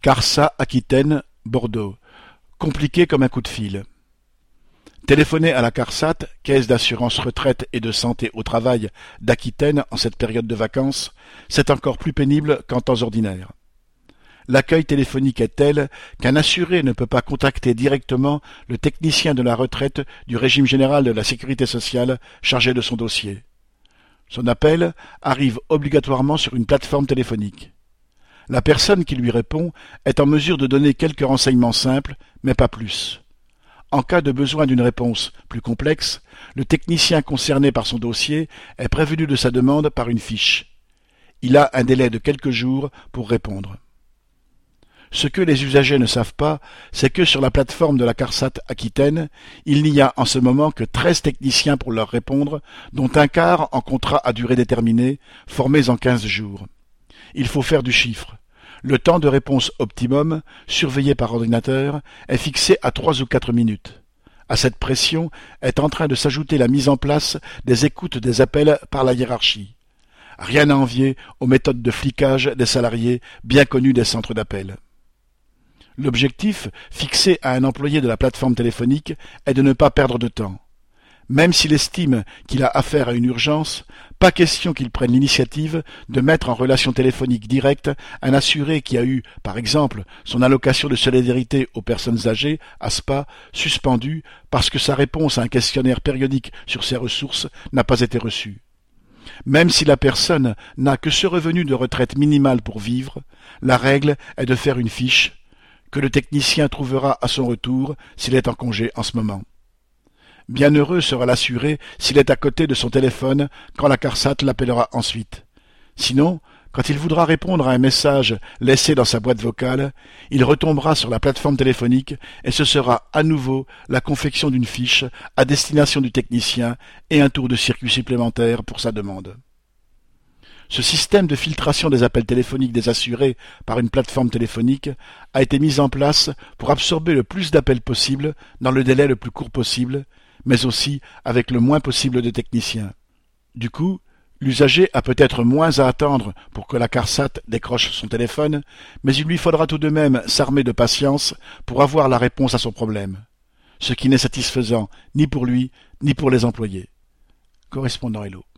CARSA Aquitaine, Bordeaux. Compliqué comme un coup de fil. Téléphoner à la CARSAT, Caisse d'assurance retraite et de santé au travail d'Aquitaine en cette période de vacances, c'est encore plus pénible qu'en temps ordinaire. L'accueil téléphonique est tel qu'un assuré ne peut pas contacter directement le technicien de la retraite du régime général de la sécurité sociale chargé de son dossier. Son appel arrive obligatoirement sur une plateforme téléphonique. La personne qui lui répond est en mesure de donner quelques renseignements simples, mais pas plus. En cas de besoin d'une réponse plus complexe, le technicien concerné par son dossier est prévenu de sa demande par une fiche. Il a un délai de quelques jours pour répondre. Ce que les usagers ne savent pas, c'est que sur la plateforme de la CARSAT Aquitaine, il n'y a en ce moment que 13 techniciens pour leur répondre, dont un quart en contrat à durée déterminée, formés en 15 jours. Il faut faire du chiffre. Le temps de réponse optimum, surveillé par ordinateur, est fixé à 3 ou 4 minutes. À cette pression est en train de s'ajouter la mise en place des écoutes des appels par la hiérarchie. Rien à envier aux méthodes de flicage des salariés bien connues des centres d'appel. L'objectif, fixé à un employé de la plateforme téléphonique, est de ne pas perdre de temps. Même s'il estime qu'il a affaire à une urgence, pas question qu'il prenne l'initiative de mettre en relation téléphonique directe un assuré qui a eu, par exemple, son allocation de solidarité aux personnes âgées, ASPA, suspendue parce que sa réponse à un questionnaire périodique sur ses ressources n'a pas été reçue. Même si la personne n'a que ce revenu de retraite minimal pour vivre, la règle est de faire une fiche que le technicien trouvera à son retour s'il est en congé en ce moment. Bienheureux sera l'assuré s'il est à côté de son téléphone quand la CARSAT l'appellera ensuite. Sinon, quand il voudra répondre à un message laissé dans sa boîte vocale, il retombera sur la plateforme téléphonique et ce sera à nouveau la confection d'une fiche à destination du technicien et un tour de circuit supplémentaire pour sa demande. Ce système de filtration des appels téléphoniques des assurés par une plateforme téléphonique a été mis en place pour absorber le plus d'appels possible dans le délai le plus court possible, mais aussi avec le moins possible de techniciens. Du coup, l'usager a peut-être moins à attendre pour que la CARSAT décroche son téléphone, mais il lui faudra tout de même s'armer de patience pour avoir la réponse à son problème, ce qui n'est satisfaisant ni pour lui ni pour les employés. Correspondant Hello.